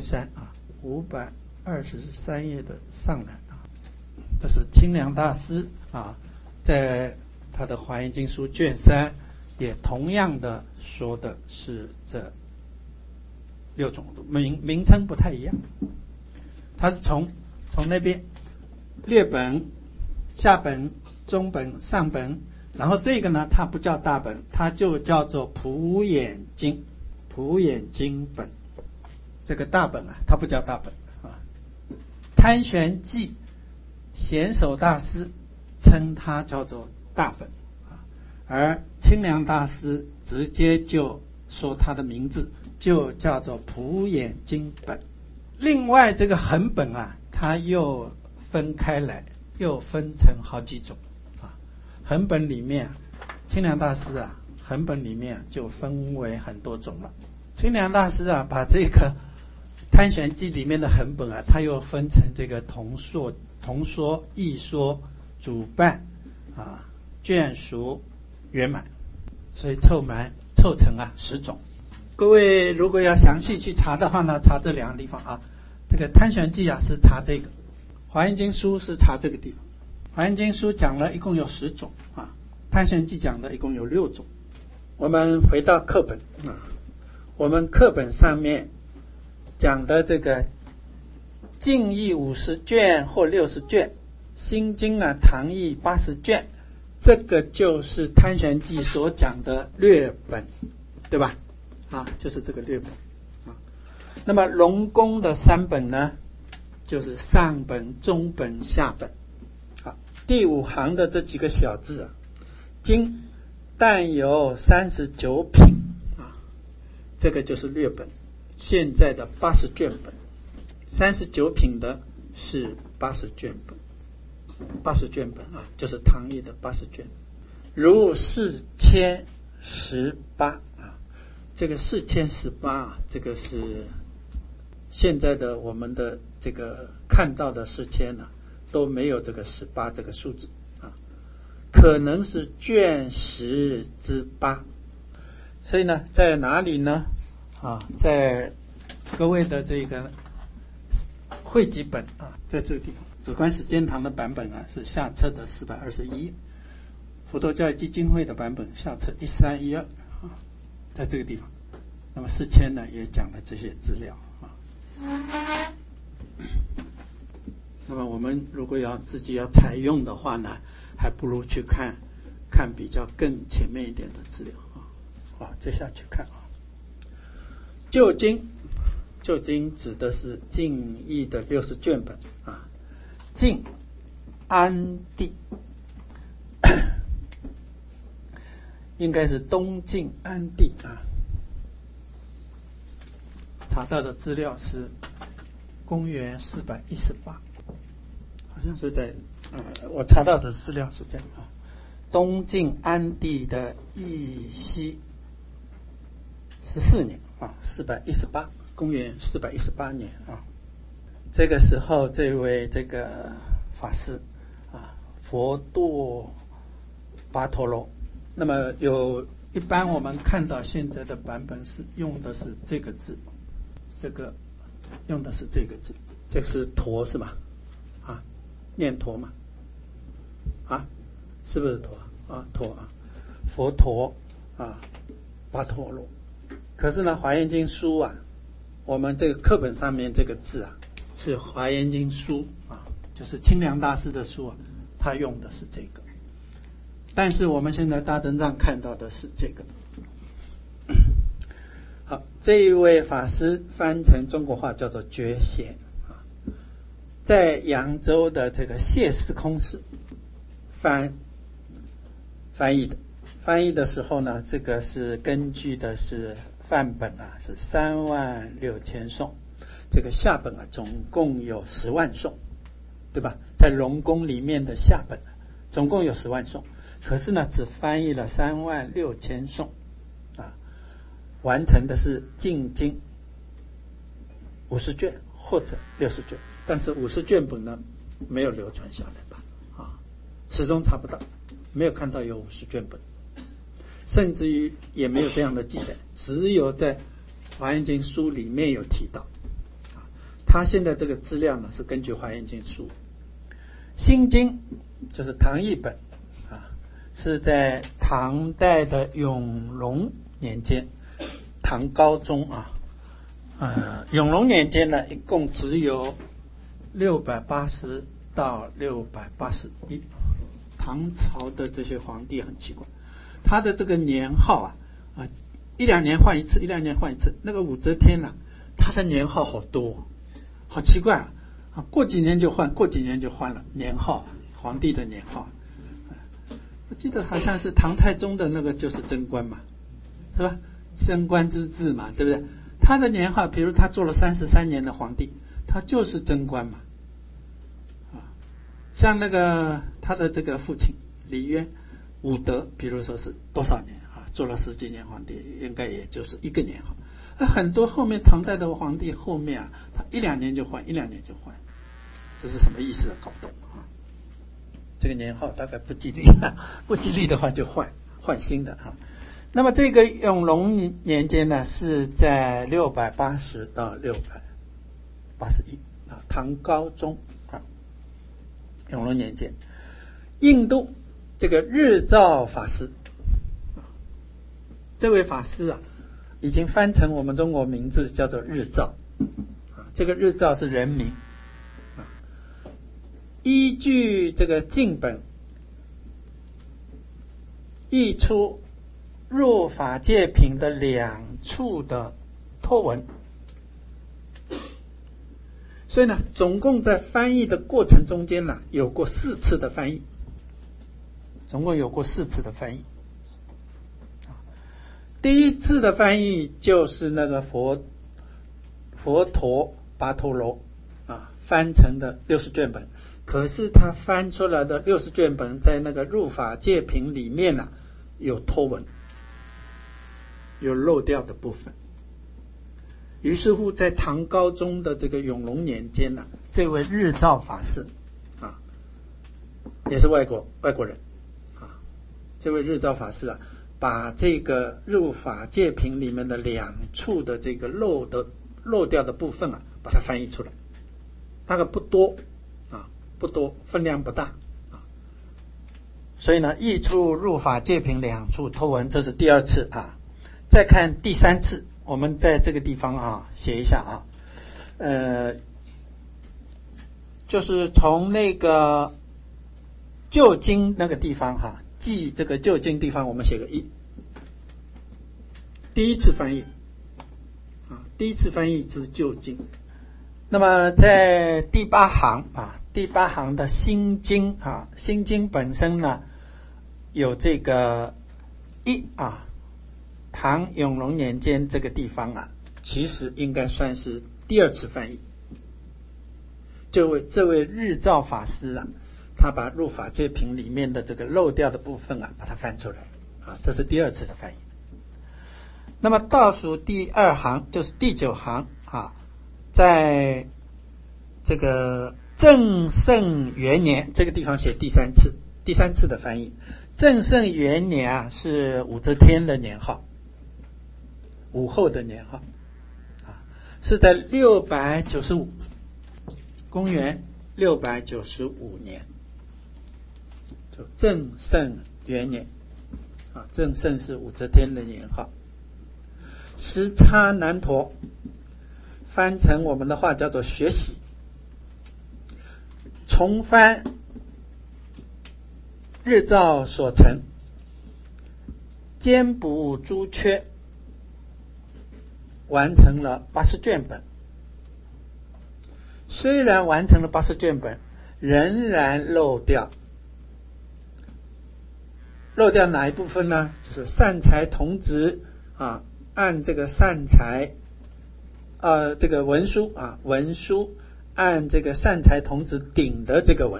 3523页的上栏这是清凉大师在他的华严经书卷3也同样的说的是这6种，名称不太一样。他是从那边略本、下本、中本、上本，然后这个呢，它不叫大本，它就叫做普眼经本。这个大本它不叫大本贪玄记显首大师称它叫做大本而清凉大师直接就说它的名字就叫做普眼经本。另外这个横本它又分开来，又分成好几种横本里面清凉大师横本里面就分为很多种了。清凉大师把这个贪玄记里面的横本它又分成这个同说、异说、主办眷属、圆满，所以凑成10种。各位如果要详细去查的话呢，查这2个地方这个贪玄记是查这个，华严经书是查这个地方。华严经书讲了一共有10种贪玄记讲的一共有6种。我们回到课本我们课本上面讲的这个净义50卷或60卷，心经唐译80卷，这个就是贪玄记所讲的略本，对吧就是这个略本那么龙宫的3本呢，就是上本、中本、下本第5行的这几个小字经但有39品啊，这个就是略本，现在的80卷本，39品的是80卷本，80卷本啊，就是唐译的80卷，如4018啊，这个4018啊，这个是现在的我们的这个看到的4000呢，都没有这个18这个数字啊，可能是卷10之8，所以呢，在哪里呢？啊，在各位的这个汇集本啊，在这个地方，止观时间堂的版本啊是下册的421，佛陀教育基金会的版本下册1312啊，在这个地方。那么4000呢也讲了这些资料啊。那么我们如果要自己要采用的话呢，还不如去看比较更前面一点的资料啊。好，接下去看啊，旧经指的是净译的60卷本啊。晋安帝应该是东晋安帝啊。查到的资料是公元418，好像是在我查到的资料是这样啊。东晋安帝的义熙14年啊，418，公元418年啊。这个时候，这位这个法师啊，佛堕跋陀罗。那么一般我们看到现在的版本是用的是这个字，这个用的是这个字，这个是陀是吧？啊，念陀嘛？啊，是不是陀啊？陀啊，佛陀啊，跋陀罗。可是呢，华严经书啊，我们这个课本上面这个字啊，是华严经书啊，就是清凉大师的书啊，他用的是这个。但是我们现在大增上看到的是这个。好，这一位法师翻成中国话叫做觉贤啊，在扬州的这个谢氏空寺翻译的。翻译的时候呢，这个是根据的是范本啊，是36000颂，这个下本啊总共有10万颂，对吧？在龙宫里面的下本总共有10万颂，可是呢只翻译了36000颂啊，完成的是净经50卷或者60卷，但是50卷本呢没有流传下来吧啊，始终查不到，没有看到有50卷本，甚至于也没有这样的记载，只有在华严经书里面有提到啊。他现在这个资料呢是根据华严经书，心经就是唐译本啊，是在唐代的永隆年间，唐高宗啊，永隆年间呢一共只有680到681。唐朝的这些皇帝很奇怪，他的这个年号一两年换一次，那个武则天他的年号好多，好奇怪啊，过几年就换了年号，皇帝的年号。我记得好像是唐太宗的那个就是贞观嘛，是吧？贞观之治嘛，对不对？他的年号，比如他做了33年的皇帝，他就是贞观嘛。像那个他的这个父亲李渊、武德，比如说是多少年啊？做了10几年皇帝，应该也就是1个年号。很多后面唐代的皇帝后面他1、2年就换，这是什么意思搞不懂啊？这个年号大概不吉利，不吉利的话就换新的啊。那么这个永隆年间呢，是在680到681啊，唐高宗啊，永隆年间，印度这个日照法师，这位法师已经翻成我们中国名字叫做日照这个日照是人名依据这个净本译出入法界品的2处的托文，所以呢，总共在翻译的过程中间有过4次的翻译，总共有过4次的翻译。 第一次的翻译就是那个佛陀跋陀罗翻成的60卷本，可是他翻出来的60卷本在那个入法界品里面有脱文，有漏掉的部分。于是乎在唐高宗的这个永隆年间这位日照法师也是外国人这位日照法师把这个入法界品里面的2处的这个漏掉的部分把它翻译出来，大概不多分量不大所以呢译出入法界品2处脱文，这是第2次再看第3次，我们在这个地方写一下就是从那个旧经那个地方记这个旧经地方我们写个1，第一次翻译第一次翻译是旧经。那么在第8行第8行的心经心经本身呢有这个1唐永隆年间这个地方其实应该算是第2次翻译。这位日照法师他把入法界品里面的这个漏掉的部分把它翻出来这是第2次的翻译。那么倒数第2行就是第9行在这个正圣元年这个地方写第3次的翻译。正圣元年是武则天的年号，武后的年号是在695公元695年，就正圣元年正圣是武则天的年号。时差难陀翻成我们的话叫做学习，重翻日照所成，兼补诸缺，完成了80卷本。虽然完成了80卷本，仍然漏掉哪一部分呢？就是善财童子按这个善财这个文书按这个善财童子顶的这个文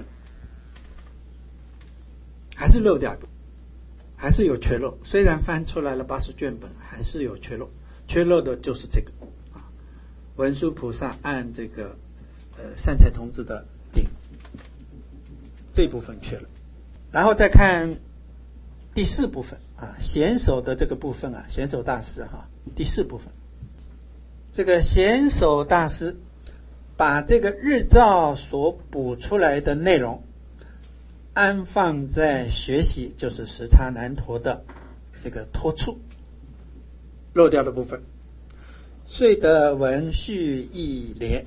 还是漏掉的，还是有缺漏。虽然翻出来了80卷本，还是有缺漏。缺漏的就是这个文殊菩萨按这个善财童子的顶这部分缺了。然后再看第4部分显手的这个部分显手大师第4部分，这个显手大师把这个日照所补出来的内容安放在学习，就是时差难陀的这个托处漏掉的部分，遂得文序一连。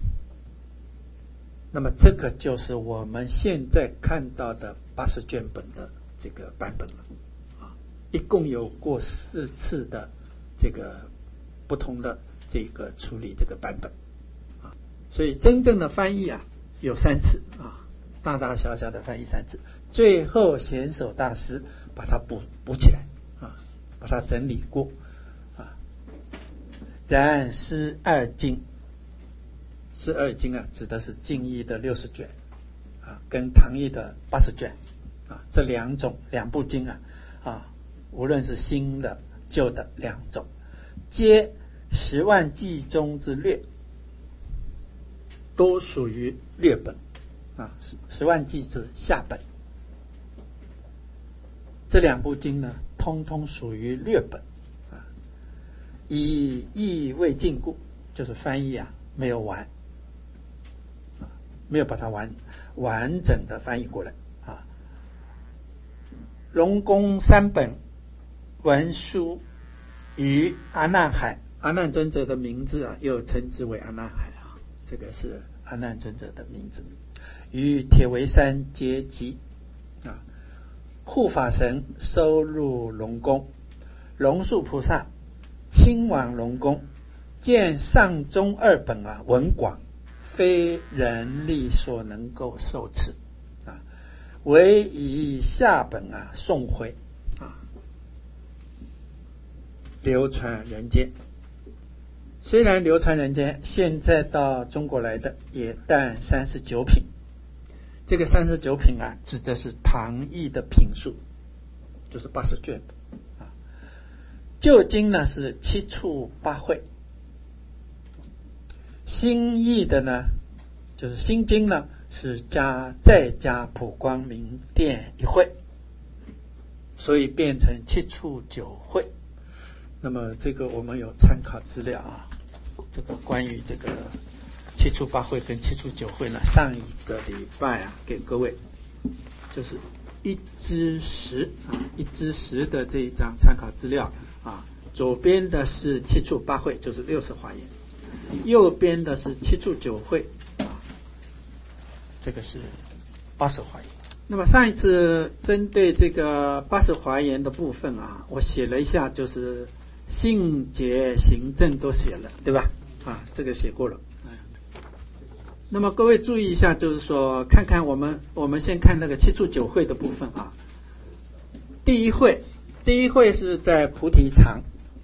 那么这个就是我们现在看到的80卷本的这个版本了一共有过4次的这个不同的这个处理这个版本所以真正的翻译有3次大大小小的翻译3次，最后显手大师把它补起来把它整理过然12经指的是净译的60卷跟唐译的80卷这2部经无论是新的旧的2种，皆10万记中之略，都属于略本10万记是下本。这2部经呢通通属于略本以译未尽故，就是翻译没有完没有把它完整的翻译过来龙公3本文书于阿难海，阿难尊者的名字又称之为阿难海这个是阿难尊者的名字。于铁围山结集护法神收入龙宫，龙树菩萨亲往龙宫，见上中2本文广，非人力所能够受持唯以下本送回流传人间。虽然流传人间，现在到中国来的也但39品。这个39品啊，指的是唐译的品数，就是80卷啊。旧经呢是7处8会，新译的呢，就是新经呢是再加普光明殿1会，所以变成7处9会。那么这个我们有参考资料啊，这个关于这个7处8会跟7处9会呢，上一个礼拜啊给各位就是1之10啊，1之10的这一张参考资料啊，左边的是7处8会，就是60华严，右边的是7处9会啊，这个是80华严。那么上一次针对这个80华严的部分啊，我写了一下，就是性解行证都写了，对吧？啊，这个写过了。那么各位注意一下，就是说看看我们先看那个7处9会的部分啊。第一会是在菩提场，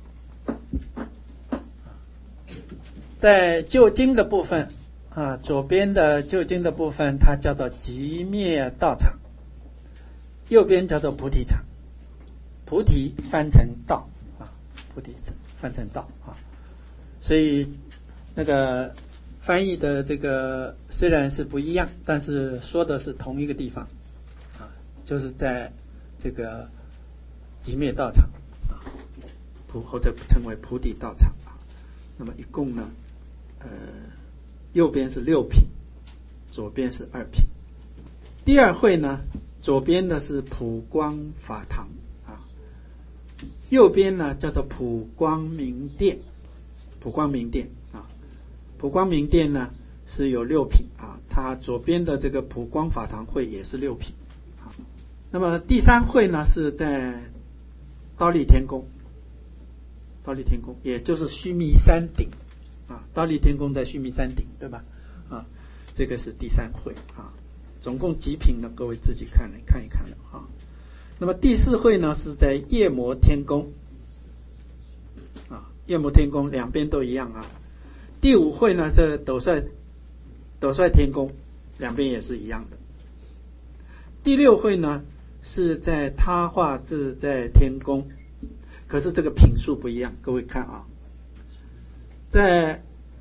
在旧经的部分啊，左边的旧经的部分它叫做寂灭道场，右边叫做菩提场。菩提翻成道啊，菩提翻成道啊，所以那个翻译的这个虽然是不一样，但是说的是同一个地方啊，就是在这个寂灭道场啊，或者称为菩提道场啊。那么一共呢，右边是6品，左边是2品。第二会呢，左边的是普光法堂啊，右边呢叫做普光明殿，普光明殿啊。普光明殿呢是有6品啊，它左边的这个普光法堂会也是6品啊。那么第三会呢是在忉利天宫，忉利天宫也就是须弥山顶啊，忉利天宫在须弥山顶，对吧？啊，这个是第三会啊，总共几品呢？各位自己看一看了啊。那么第四会呢是在夜摩天宫啊，夜摩天宫两边都一样啊。第五会呢是斗率天宫，两边也是一样的。第六会呢是在他化自在天宫，可是这个品数不一样，各位看啊，在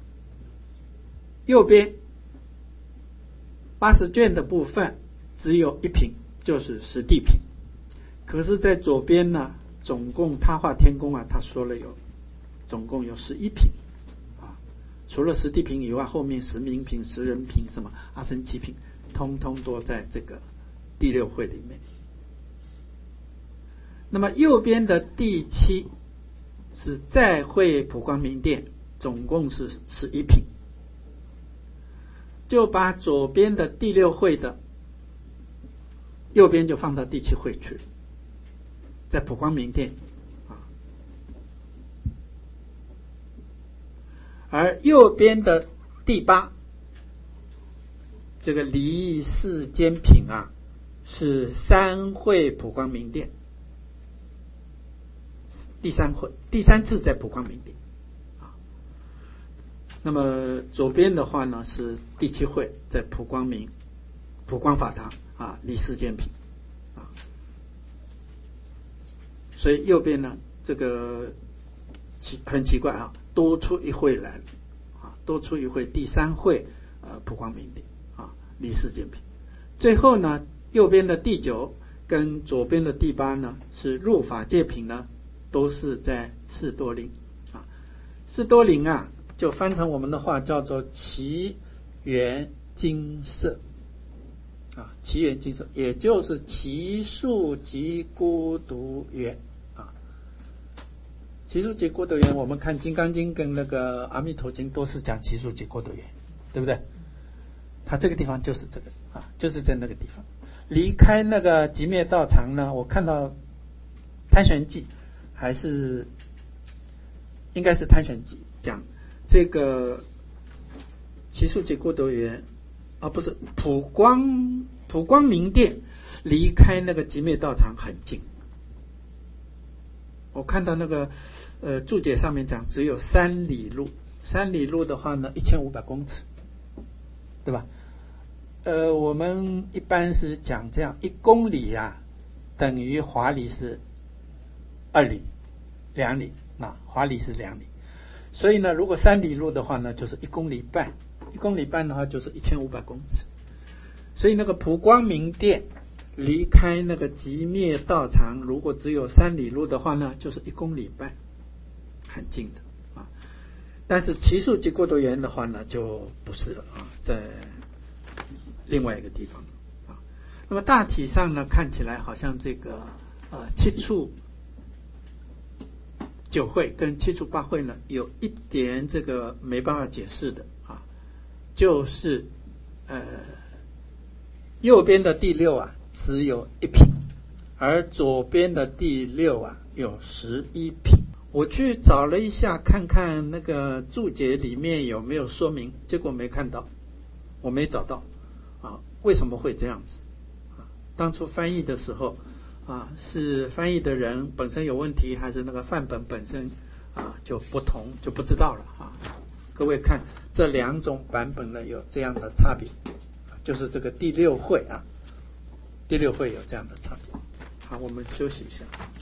右边80卷的部分只有1品，就是实地品，可是在左边呢，总共他化天宫啊，他说了总共有11品啊，除了实地品以外，后面实名品、实人品、什么阿僧祇品，通通都在这个第六会里面。那么右边的第7是再会普光明殿，总共是11品，就把左边的第6会的右边就放到第7会去，在普光明殿啊。而右边的第8这个离世间品啊，是3会普光明殿，第3次在普光明殿啊。那么左边的话呢是第7会在普光法堂啊，离世间品啊。所以右边呢这个很奇怪啊，多出一会来了啊，多出一会，第3会普光明殿啊，离世间品。最后呢右边的第9跟左边的第8呢是入法界品呢，都是在士多林啊。士多林啊就翻成我们的话叫做奇缘精舍啊，奇缘精舍也就是奇数及孤独园啊。奇数及孤独园我们看金刚经跟那个阿弥陀经都是讲奇数及孤独园，对不对？它这个地方就是这个啊，就是在那个地方。离开那个寂灭道场呢，我看到贪玄记还是应该是贪玄记讲这个奇数及孤独园啊，不是普光明殿离开那个寂灭道场很近我看到那个注解上面讲只有3里路，3里路的话呢1500公尺，对吧？我们一般是讲这样，1公里啊等于华里是2里，2里，那华里是2里，所以呢如果3里路的话呢就是1公里半，1公里半的话就是1500公尺。所以那个普光明殿离开那个寂灭道场，如果只有3里路的话呢就是1公里半，很近的啊。但是祇树及孤独园的话呢就不是了啊，在另外一个地方啊。那么大体上呢看起来好像这个七处九会跟七处八会呢有一点这个没办法解释的啊，就是右边的第6啊只有1品，而左边的第6啊有11品。我去找了一下看看那个注解里面有没有说明，结果没看到，我没找到啊，为什么会这样子啊？当初翻译的时候啊，是翻译的人本身有问题，还是那个范本本身啊就不同，就不知道了啊。各位看这2种版本呢有这样的差别，就是这个第6会啊，第6会有这样的差别。好，我们休息一下。